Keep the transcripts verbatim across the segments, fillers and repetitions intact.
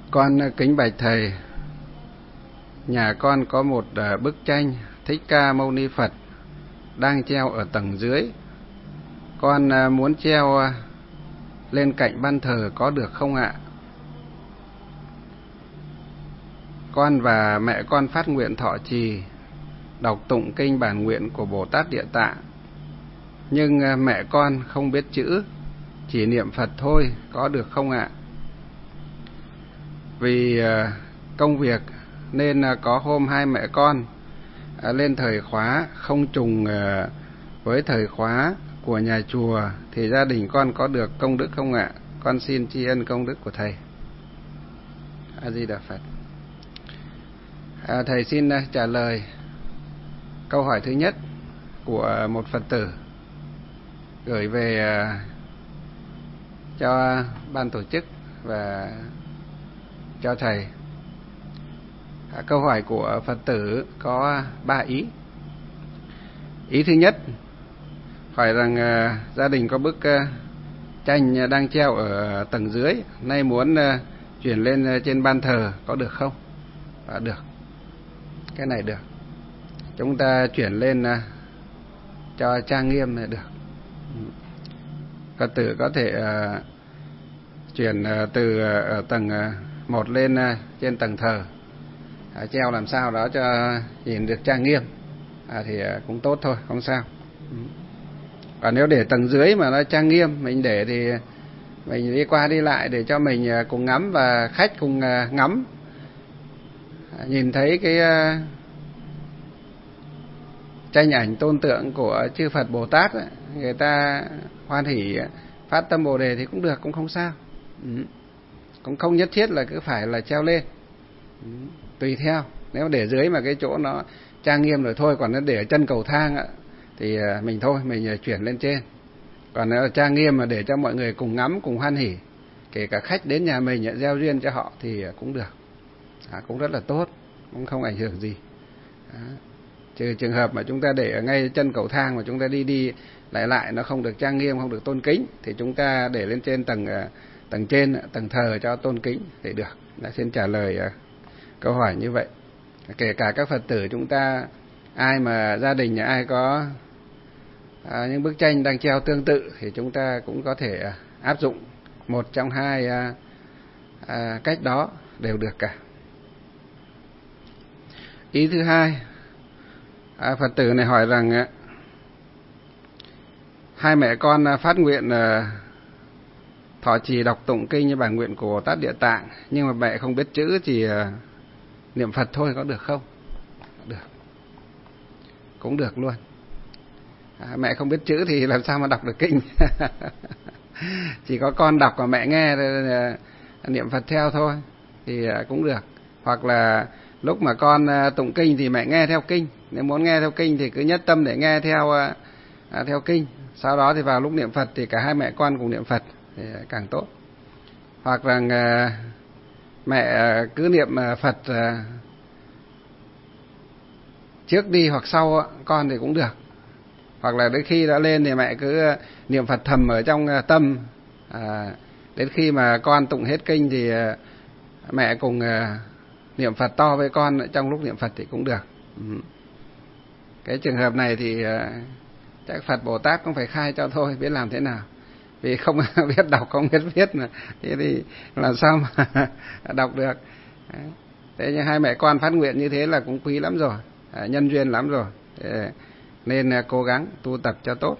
Con kính bạch thầy, nhà con có một bức tranh Thích Ca Mâu Ni Phật đang treo ở tầng dưới. Con muốn treo lên cạnh ban thờ có được không ạ? Con và mẹ con phát nguyện thọ trì, đọc tụng kinh bản nguyện của Bồ Tát Địa Tạng. Nhưng mẹ con không biết chữ, chỉ niệm Phật thôi, có được không ạ? Vì công việc nên có hôm hai mẹ con lên thời khóa không trùng với thời khóa của nhà chùa thì gia đình con có được công đức không ạ? Con xin tri ân công đức của thầy. A Di Đà Phật. À, thầy xin trả lời câu hỏi thứ nhất của một Phật tử gửi về cho ban tổ chức và cho thầy. À, câu hỏi của Phật tử có ba ý. Ý thứ nhất, hỏi rằng uh, gia đình có bức uh, tranh đang treo ở tầng dưới, nay muốn uh, chuyển lên uh, trên ban thờ, có được không? À, được. Cái này được. Chúng ta chuyển lên uh, cho trang nghiêm là được. Phật tử có thể uh, chuyển uh, từ uh, ở tầng uh, một lên uh, trên tầng thờ, à, treo làm sao đó cho nhìn được trang nghiêm, à, thì uh, cũng tốt thôi, không sao. Còn nếu để tầng dưới mà nó trang nghiêm, mình để thì mình đi qua đi lại để cho mình uh, cùng ngắm và khách cùng uh, ngắm, à, nhìn thấy cái uh, tranh ảnh tôn tượng của chư Phật Bồ Tát ấy, người ta hoan hỷ phát tâm Bồ Đề thì cũng được, cũng không sao. Ừ. Cũng không nhất thiết là cứ phải là treo lên. Ừ. Tùy theo, nếu để dưới mà cái chỗ nó trang nghiêm rồi thôi, còn nó để ở chân cầu thang ạ, thì mình thôi, mình chuyển lên trên. Còn nếu trang nghiêm mà để cho mọi người cùng ngắm, cùng hoan hỉ, kể cả khách đến nhà mình gieo duyên cho họ thì cũng được, à, cũng rất là tốt, cũng không ảnh hưởng gì. À, trừ trường hợp mà chúng ta để ở ngay chân cầu thang mà chúng ta đi đi lại lại nó không được trang nghiêm, không được tôn kính, thì chúng ta để lên trên tầng tầng trên, tầng thờ cho tôn kính thì được. Đã xin trả lời uh, câu hỏi như vậy. Kể cả các Phật tử chúng ta, ai mà gia đình nhà ai có uh, những bức tranh đang treo tương tự thì chúng ta cũng có thể uh, áp dụng một trong hai uh, uh, cách đó đều được cả. Ý thứ hai, uh, Phật tử này hỏi rằng uh, hai mẹ con uh, phát nguyện uh, thọ trì đọc tụng kinh như bản nguyện của Bồ Tát Địa Tạng, nhưng mà mẹ không biết chữ thì uh, niệm Phật thôi, có được không? Được. Cũng được luôn. À, mẹ không biết chữ thì làm sao mà đọc được kinh? Chỉ có con đọc và mẹ nghe uh, niệm Phật theo thôi thì uh, cũng được. Hoặc là lúc mà con uh, tụng kinh thì mẹ nghe theo kinh. Nếu muốn nghe theo kinh thì cứ nhất tâm để nghe theo uh, uh, theo kinh. Sau đó thì vào lúc niệm Phật thì cả hai mẹ con cùng niệm Phật thì càng tốt. Hoặc rằng uh, mẹ uh, cứ niệm uh, Phật uh, trước đi hoặc sau uh, con thì cũng được. Hoặc là đến khi đã lên thì mẹ cứ uh, niệm Phật thầm ở trong uh, tâm, uh, đến khi mà con tụng hết kinh thì uh, mẹ cùng uh, niệm Phật to với con trong lúc niệm Phật thì cũng được. Ừ. Cái trường hợp này thì uh, chắc Phật Bồ Tát cũng phải khai cho thôi, biết làm thế nào. Vì không biết đọc, không biết viết mà, thế thì làm sao mà đọc được. Thế nhưng hai mẹ con phát nguyện như thế là cũng quý lắm rồi, nhân duyên lắm rồi. Thế nên cố gắng tu tập cho tốt.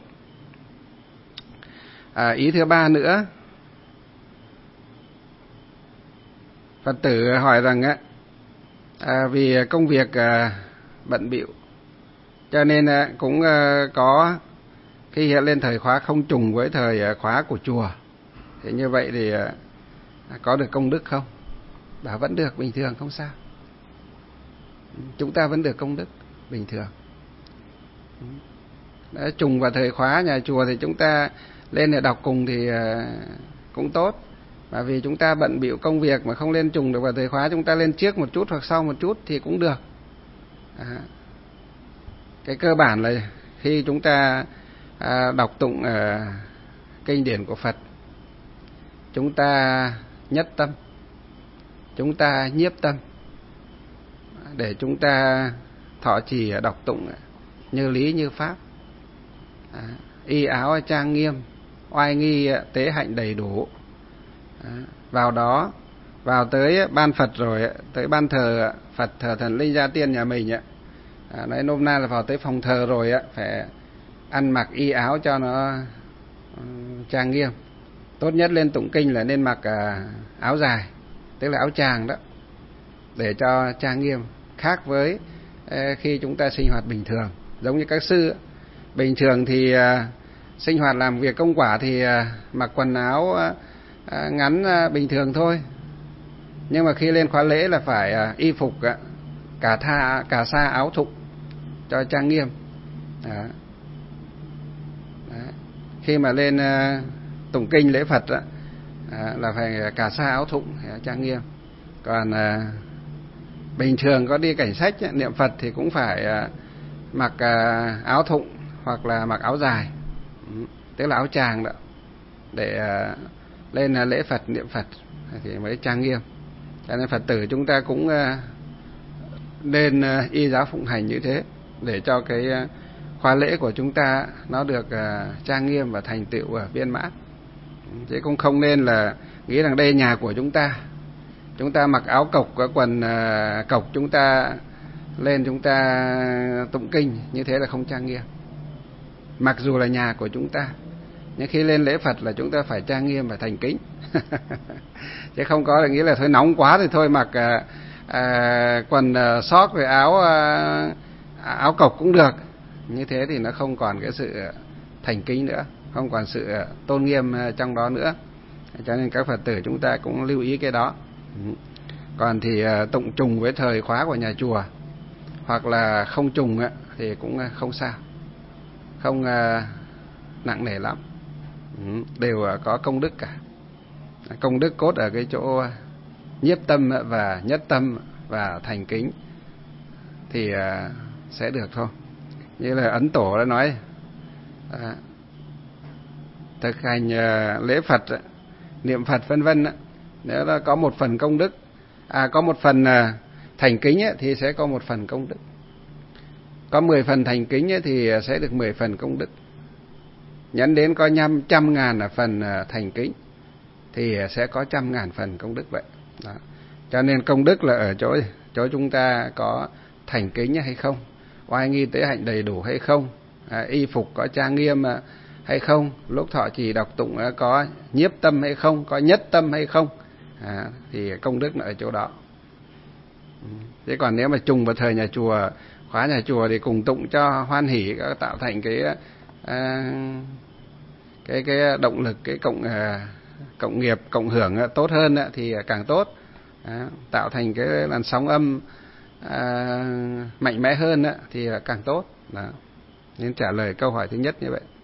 À, ý thứ ba nữa, Phật tử hỏi rằng á, à, vì công việc à, bận bịu cho nên à, cũng à, có khi hiện lên thời khóa không trùng với thời khóa của chùa, thì như vậy thì à, có được công đức không? Bảo vẫn được, bình thường, không sao. Chúng ta vẫn được công đức bình thường. Đã trùng vào thời khóa nhà chùa thì chúng ta lên để đọc cùng thì à, cũng tốt. Và vì chúng ta bận bịu công việc mà không lên trùng được vào thời khóa, chúng ta lên trước một chút hoặc sau một chút thì cũng được. À, cái cơ bản là khi chúng ta à, đọc tụng à, kinh điển của Phật, chúng ta nhất tâm, chúng ta nhiếp tâm, để chúng ta thọ trì đọc tụng như lý như pháp, à, y áo trang nghiêm, oai nghi tế hạnh đầy đủ. À, vào đó, vào tới ban Phật rồi, tới ban thờ Phật, thờ thần linh gia tiên nhà mình, à, nói nôm na là vào tới phòng thờ rồi phải ăn mặc y áo cho nó trang nghiêm. Tốt nhất lên tụng kinh là nên mặc áo dài, tức là áo tràng đó, để cho trang nghiêm, khác với khi chúng ta sinh hoạt bình thường. Giống như các sư bình thường thì sinh hoạt làm việc công quả thì mặc quần áo ngắn bình thường thôi, nhưng mà khi lên khóa lễ là phải y phục cả tha cả sa áo thụng cho trang nghiêm. Đó. Đó. Khi mà lên tụng kinh lễ Phật đó, là phải cả sa áo thụng trang nghiêm. Còn bình thường có đi cảnh sách niệm Phật thì cũng phải mặc áo thụng hoặc là mặc áo dài, tức là áo tràng đó, để lên lễ Phật niệm Phật thì mới trang nghiêm. Cho nên Phật tử chúng ta cũng nên y giáo phụng hành như thế, để cho cái khóa lễ của chúng ta nó được trang nghiêm và thành tựu viên mãn. Chứ cũng không nên là nghĩ rằng đây nhà của chúng ta, chúng ta mặc áo cộc, quần cộc, chúng ta lên chúng ta tụng kinh, như thế là không trang nghiêm. Mặc dù là nhà của chúng ta, nhưng khi lên lễ Phật là chúng ta phải trang nghiêm và thành kính. Chứ không có là nghĩ là thôi nóng quá thì thôi mặc à, à, quần à, sóc rồi áo à, áo cộc cũng được. Như thế thì nó không còn cái sự thành kính nữa, không còn sự tôn nghiêm trong đó nữa. Cho nên các Phật tử chúng ta cũng lưu ý cái đó. Còn thì tụng trùng với thời khóa của nhà chùa, hoặc là không trùng thì cũng không sao, không nặng nề lắm, đều có công đức cả. Công đức cốt ở cái chỗ nhiếp tâm và nhất tâm và thành kính thì sẽ được thôi. Như là Ấn Tổ đã nói, à, thực hành lễ Phật, niệm Phật vân vân, nếu là có một phần công đức, à, có một phần thành kính ấy, thì sẽ có một phần công đức. Có mười phần thành kính ấy, thì sẽ được mười phần công đức. Nhấn đến có năm trăm ngàn là phần thành kính thì sẽ có trăm ngàn phần công đức vậy. Đó. Cho nên công đức là ở chỗ chỗ chúng ta có thành kính hay không, oai nghi tế hạnh đầy đủ hay không, à, y phục có trang nghiêm hay không, lúc thọ trì đọc tụng có nhiếp tâm hay không, có nhất tâm hay không, à, thì công đức là ở chỗ đó. Thế còn nếu mà trùng vào thời nhà chùa, khóa nhà chùa thì cùng tụng cho hoan hỉ, tạo thành cái à, cái cái động lực, cái cộng à, cộng nghiệp, cộng hưởng tốt hơn thì càng tốt, à, tạo thành cái làn sóng âm à, mạnh mẽ hơn thì càng tốt. Đó. Nên trả lời câu hỏi thứ nhất như vậy.